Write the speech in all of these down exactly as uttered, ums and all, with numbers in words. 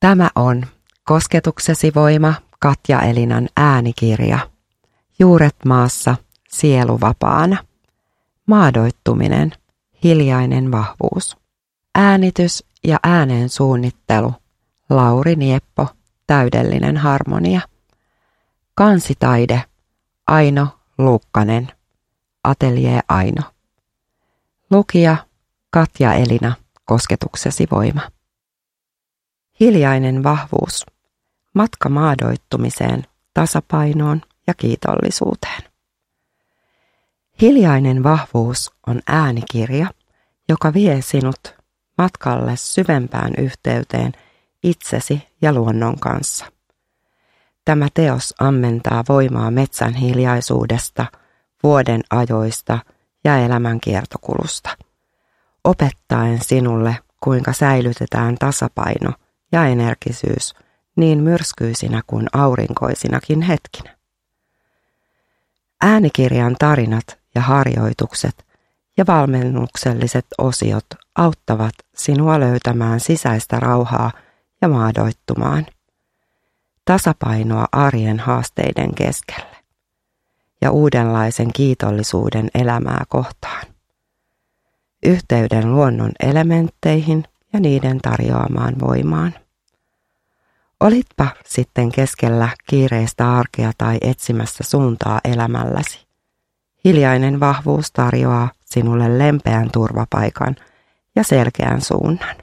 Tämä on Kosketuksesi voima Katja Elinan äänikirja. Juuret maassa, sielu vapaana. Maadoittuminen, hiljainen vahvuus. Äänitys ja äänen suunnittelu. Lauri Nieppo, täydellinen harmonia. Kansitaide, Aino Luukkanen, Atelier Aino. Lukija, Katja Elina, Kosketuksesi voima. Hiljainen vahvuus. Matka maadoittumiseen, tasapainoon ja kiitollisuuteen. Hiljainen vahvuus on äänikirja, joka vie sinut matkalle syvempään yhteyteen itsesi ja luonnon kanssa. Tämä teos ammentaa voimaa metsän hiljaisuudesta, vuoden ajoista ja elämän kiertokulusta, opettaen sinulle, kuinka säilytetään tasapaino ja energisyys niin myrskyisinä kuin aurinkoisinakin hetkinä. Äänikirjan tarinat ja harjoitukset ja valmennukselliset osiot auttavat sinua löytämään sisäistä rauhaa ja maadoittumaan, tasapainoa arjen haasteiden keskelle ja uudenlaisen kiitollisuuden elämää kohtaan, yhteyden luonnon elementteihin ja niiden tarjoamaan voimaan. Olitpa sitten keskellä kiireistä arkea tai etsimässä suuntaa elämälläsi. Hiljainen vahvuus tarjoaa sinulle lempeän turvapaikan ja selkeän suunnan.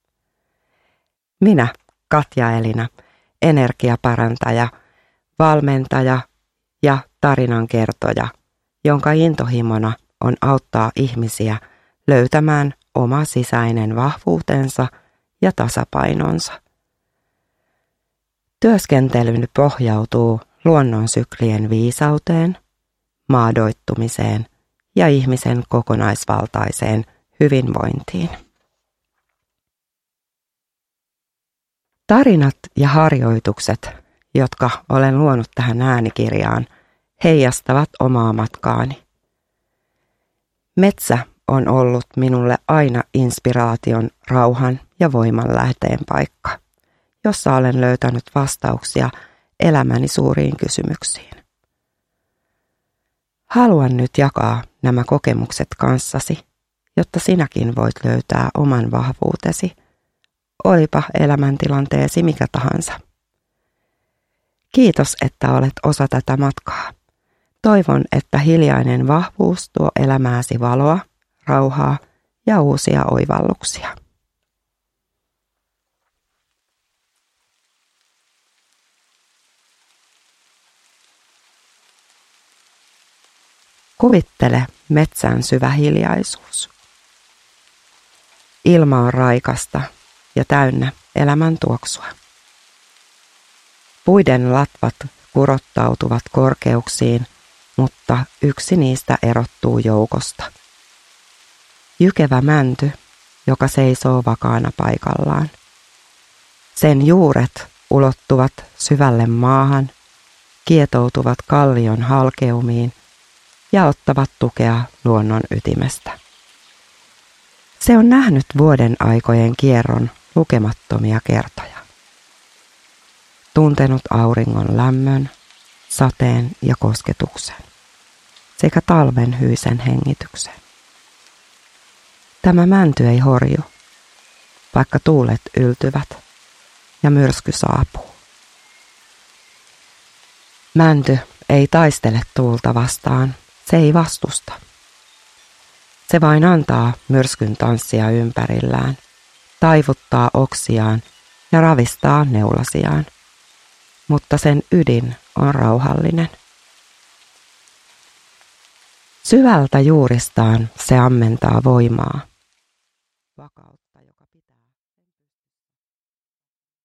Minä, Katja Elina, energiaparantaja, valmentaja ja tarinankertoja, jonka intohimona on auttaa ihmisiä löytämään oma sisäinen vahvuutensa ja tasapainonsa. Työskentelyni pohjautuu luonnon syklien viisauteen, maadoittumiseen ja ihmisen kokonaisvaltaiseen hyvinvointiin. Tarinat ja harjoitukset, jotka olen luonut tähän äänikirjaan, heijastavat omaa matkaani. Metsä on ollut minulle aina inspiraation, rauhan ja voiman lähteen paikka, jossa olen löytänyt vastauksia elämäni suuriin kysymyksiin. Haluan nyt jakaa nämä kokemukset kanssasi, jotta sinäkin voit löytää oman vahvuutesi, olipa elämäntilanteesi mikä tahansa. Kiitos, että olet osa tätä matkaa. Toivon, että hiljainen vahvuus tuo elämääsi valoa, rauhaa ja uusia oivalluksia. Kuvittele metsän syvä hiljaisuus. Ilma on raikasta ja täynnä elämän tuoksua. Puiden latvat kurottautuvat korkeuksiin, mutta yksi niistä erottuu joukosta. Jykevä mänty, joka seisoo vakaana paikallaan. Sen juuret ulottuvat syvälle maahan, kietoutuvat kallion halkeumiin ja ottavat tukea luonnon ytimestä. Se on nähnyt vuoden aikojen kierron lukemattomia kertoja. Tuntenut auringon lämmön, sateen ja kosketuksen sekä talven hyisen hengityksen. Tämä mänty ei horju, vaikka tuulet yltyvät ja myrsky saapuu. Mänty ei taistele tuulta vastaan, se ei vastusta. Se vain antaa myrskyn tanssia ympärillään, taivuttaa oksiaan ja ravistaa neulasiaan, mutta sen ydin on rauhallinen. Syvältä juuristaan se ammentaa voimaa,